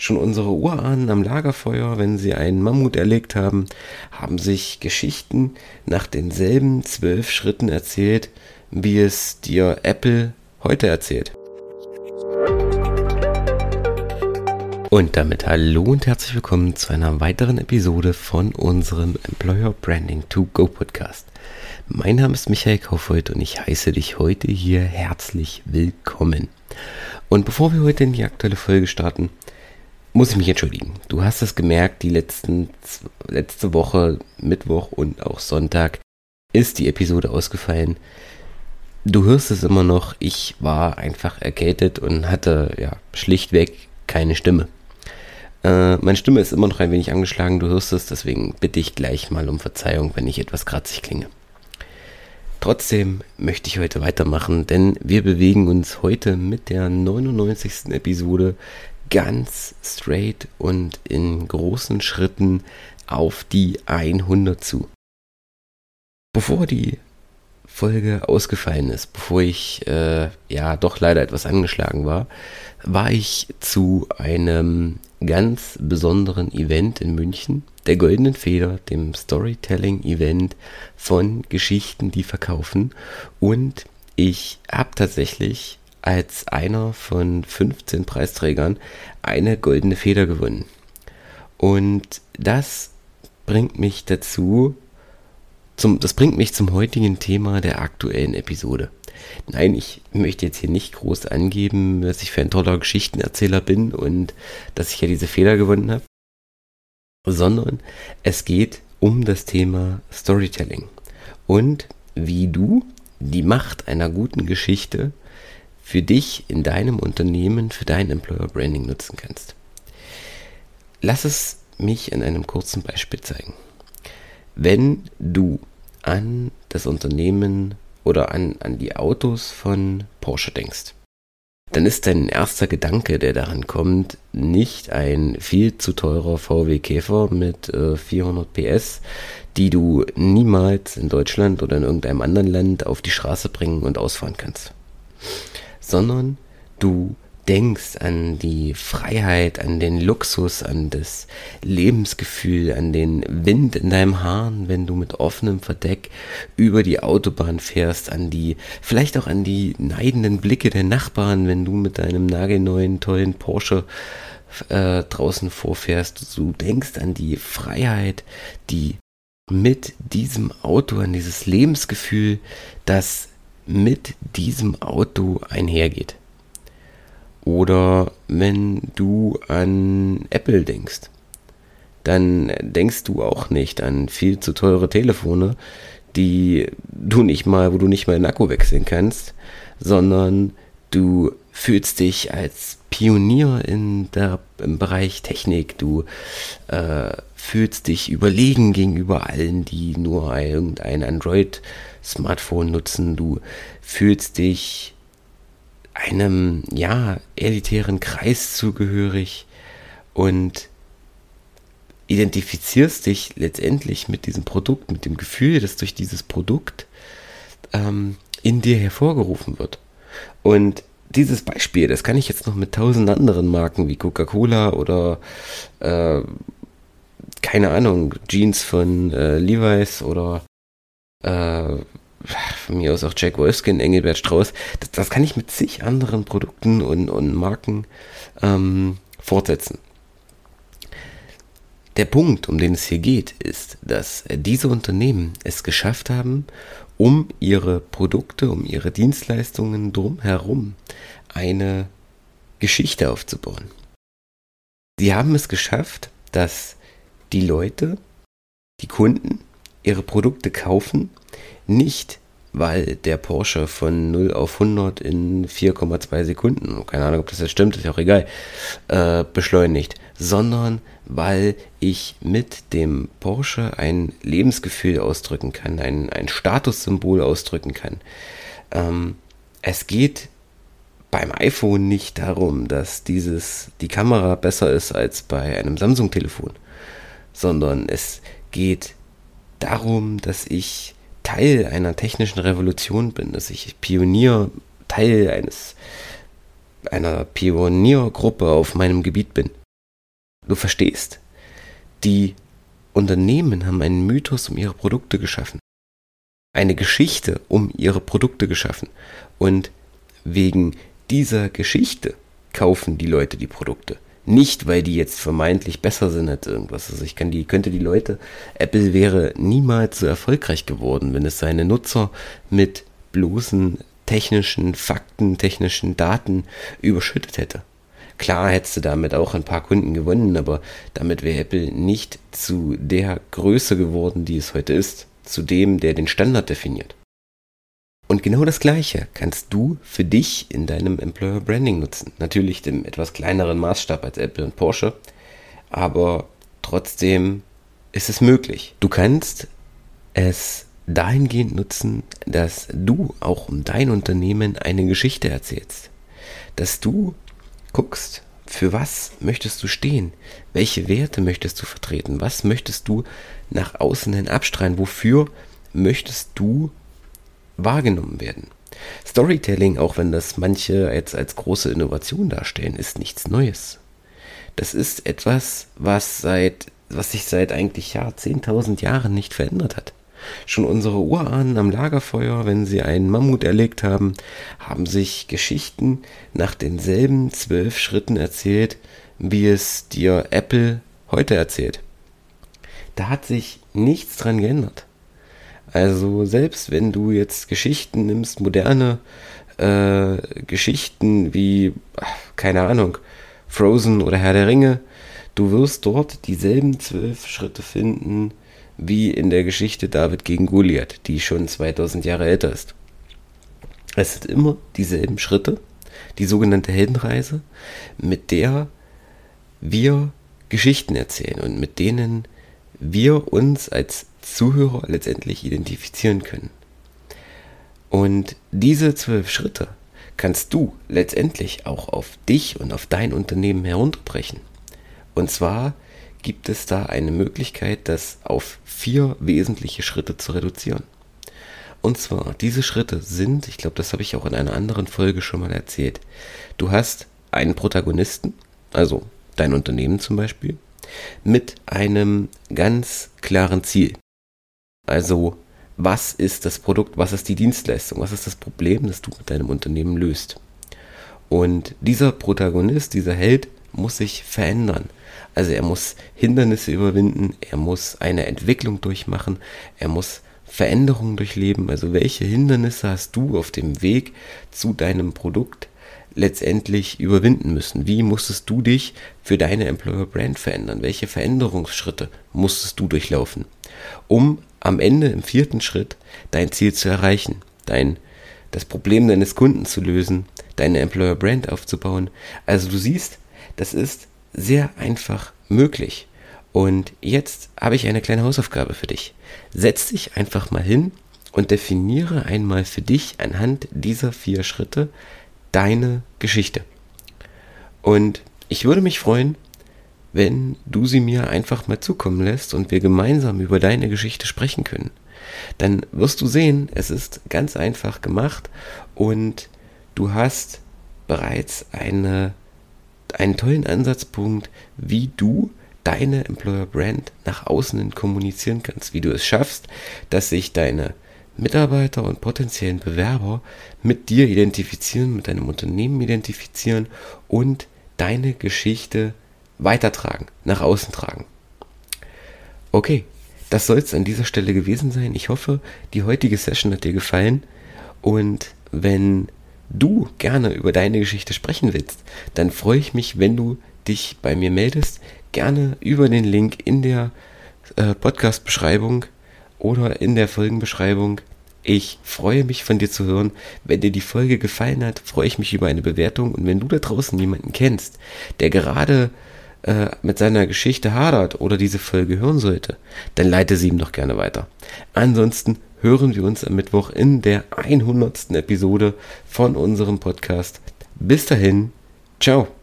Schon unsere Urahnen am Lagerfeuer, wenn sie einen Mammut erlegt haben, haben sich Geschichten nach denselben 12 Schritten erzählt, wie es dir Apple heute erzählt. Und damit hallo und herzlich willkommen zu einer weiteren Episode von unserem Employer Branding to Go Podcast. Mein Name ist Michael Kaufhold und ich heiße dich heute hier herzlich willkommen. Und bevor wir heute in die aktuelle Folge starten, muss ich mich entschuldigen. Du hast es gemerkt, die letzte Woche, Mittwoch und auch Sonntag, ist die Episode ausgefallen. Du hörst es immer noch, ich war einfach erkältet und hatte schlichtweg keine Stimme. Meine Stimme ist immer noch ein wenig angeschlagen, du hörst es, deswegen bitte ich gleich mal um Verzeihung, wenn ich etwas kratzig klinge. Trotzdem möchte ich heute weitermachen, denn wir bewegen uns heute mit der 99. Episode ganz straight und in großen Schritten auf die 100 zu. Bevor die Folge ausgefallen ist, bevor ich doch leider etwas angeschlagen war ich zu einem ganz besonderen Event in München, der Goldenen Feder, dem Storytelling-Event von Geschichten, die verkaufen. Und ich habe tatsächlich als einer von 15 Preisträgern eine Goldene Feder gewonnen. Und das bringt mich zum heutigen Thema der aktuellen Episode. Nein, ich möchte jetzt hier nicht groß angeben, dass ich für ein toller Geschichtenerzähler bin und dass ich ja diese Feder gewonnen habe, sondern es geht um das Thema Storytelling und wie du die Macht einer guten Geschichte für dich in deinem Unternehmen, für dein Employer Branding nutzen kannst. Lass es mich in einem kurzen Beispiel zeigen. Wenn du an das Unternehmen oder an die Autos von Porsche denkst, dann ist dein erster Gedanke, der daran kommt, nicht ein viel zu teurer VW Käfer mit 400 PS, die du niemals in Deutschland oder in irgendeinem anderen Land auf die Straße bringen und ausfahren kannst, sondern du denkst an die Freiheit, an den Luxus, an das Lebensgefühl, an den Wind in deinem Haaren, wenn du mit offenem Verdeck über die Autobahn fährst, vielleicht auch an die neidenden Blicke der Nachbarn, wenn du mit deinem nagelneuen, tollen Porsche draußen vorfährst. Du denkst an die Freiheit, die mit diesem Auto, an dieses Lebensgefühl, das mit diesem Auto einhergeht. Oder wenn du an Apple denkst, dann denkst du auch nicht an viel zu teure Telefone, wo du nicht mal den Akku wechseln kannst, sondern du fühlst dich als Pionier im Bereich Technik. Du fühlst dich überlegen gegenüber allen, die nur irgendein Android-Smartphone nutzen. Du fühlst dich einem elitären Kreis zugehörig und identifizierst dich letztendlich mit diesem Produkt, mit dem Gefühl, das durch dieses Produkt in dir hervorgerufen wird. Und dieses Beispiel, das kann ich jetzt noch mit 1000 anderen Marken wie Coca-Cola oder keine Ahnung, Jeans von Levi's oder von mir aus auch Jack Wolfskin, Engelbert Strauß, das kann ich mit zig anderen Produkten und Marken fortsetzen. Der Punkt, um den es hier geht, ist, dass diese Unternehmen es geschafft haben, um ihre Produkte, um ihre Dienstleistungen drumherum eine Geschichte aufzubauen. Sie haben es geschafft, dass die Leute, die Kunden, ihre Produkte kaufen, nicht weil der Porsche von 0 auf 100 in 4,2 Sekunden, keine Ahnung, ob das jetzt stimmt, ist ja auch egal, beschleunigt, sondern weil ich mit dem Porsche ein Lebensgefühl ausdrücken kann, ein Statussymbol ausdrücken kann. Es geht beim iPhone nicht darum, dass die Kamera besser ist als bei einem Samsung-Telefon, sondern es geht darum, dass ich Teil einer technischen Revolution bin, dass ich Teil einer Pioniergruppe auf meinem Gebiet bin. Du verstehst, die Unternehmen haben einen Mythos um ihre Produkte geschaffen. Eine Geschichte um ihre Produkte geschaffen. Und wegen dieser Geschichte kaufen die Leute die Produkte. Nicht, weil die jetzt vermeintlich besser sind als irgendwas. Also Apple wäre niemals so erfolgreich geworden, wenn es seine Nutzer mit bloßen technischen Fakten, technischen Daten überschüttet hätte. Klar hättest du damit auch ein paar Kunden gewonnen, aber damit wäre Apple nicht zu der Größe geworden, die es heute ist. Zu dem, der den Standard definiert. Und genau das Gleiche kannst du für dich in deinem Employer Branding nutzen. Natürlich im etwas kleineren Maßstab als Apple und Porsche, aber trotzdem ist es möglich. Du kannst es dahingehend nutzen, dass du auch um dein Unternehmen eine Geschichte erzählst. Dass du guckst, für was möchtest du stehen? Welche Werte möchtest du vertreten? Was möchtest du nach außen hin abstrahlen? Wofür möchtest du wahrgenommen werden? Storytelling, auch wenn das manche jetzt als große Innovation darstellen, ist nichts Neues. Das ist etwas, was sich seit eigentlich 10.000 Jahren nicht verändert hat. Schon unsere Urahnen am Lagerfeuer, wenn sie einen Mammut erlegt haben, haben sich Geschichten nach denselben 12 Schritten erzählt, wie es dir Apple heute erzählt. Da hat sich nichts dran geändert. Also selbst wenn du jetzt Geschichten nimmst, moderne Geschichten wie, keine Ahnung, Frozen oder Herr der Ringe, du wirst dort dieselben 12 Schritte finden, wie in der Geschichte David gegen Goliath, die schon 2000 Jahre älter ist. Es sind immer dieselben Schritte, die sogenannte Heldenreise, mit der wir Geschichten erzählen und mit denen wir uns als Zuhörer letztendlich identifizieren können. Und diese 12 Schritte kannst du letztendlich auch auf dich und auf dein Unternehmen herunterbrechen. Und zwar gibt es da eine Möglichkeit, das auf 4 wesentliche Schritte zu reduzieren. Und zwar, diese Schritte sind, ich glaube, das habe ich auch in einer anderen Folge schon mal erzählt, du hast einen Protagonisten, also dein Unternehmen zum Beispiel, mit einem ganz klaren Ziel. Also, was ist das Produkt, was ist die Dienstleistung, was ist das Problem, das du mit deinem Unternehmen löst. Und dieser Protagonist, dieser Held, muss sich verändern. Also er muss Hindernisse überwinden, er muss eine Entwicklung durchmachen, er muss Veränderungen durchleben. Also welche Hindernisse hast du auf dem Weg zu deinem Produkt letztendlich überwinden müssen? Wie musstest du dich für deine Employer Brand verändern? Welche Veränderungsschritte musstest du durchlaufen, um am Ende im 4. Schritt dein Ziel zu erreichen, das Problem deines Kunden zu lösen, deine Employer Brand aufzubauen? Also du siehst, das ist sehr einfach möglich. Und jetzt habe ich eine kleine Hausaufgabe für dich. Setz dich einfach mal hin und definiere einmal für dich anhand dieser 4 Schritte deine Geschichte. Und ich würde mich freuen, wenn du sie mir einfach mal zukommen lässt und wir gemeinsam über deine Geschichte sprechen können. Dann wirst du sehen, es ist ganz einfach gemacht und du hast bereits einen tollen Ansatzpunkt, wie du deine Employer Brand nach außen hin kommunizieren kannst, wie du es schaffst, dass sich deine Mitarbeiter und potenziellen Bewerber mit dir identifizieren, mit deinem Unternehmen identifizieren und deine Geschichte weitertragen, nach außen tragen. Okay, das soll es an dieser Stelle gewesen sein. Ich hoffe, die heutige Session hat dir gefallen und wenn du gerne über deine Geschichte sprechen willst, dann freue ich mich, wenn du dich bei mir meldest, gerne über den Link in der Podcast-Beschreibung oder in der Folgenbeschreibung. Ich freue mich, von dir zu hören. Wenn dir die Folge gefallen hat, freue ich mich über eine Bewertung. Und wenn du da draußen jemanden kennst, der gerade mit seiner Geschichte hadert oder diese Folge hören sollte, dann leite sie ihm doch gerne weiter. Ansonsten hören wir uns am Mittwoch in der 100. Episode von unserem Podcast. Bis dahin, ciao.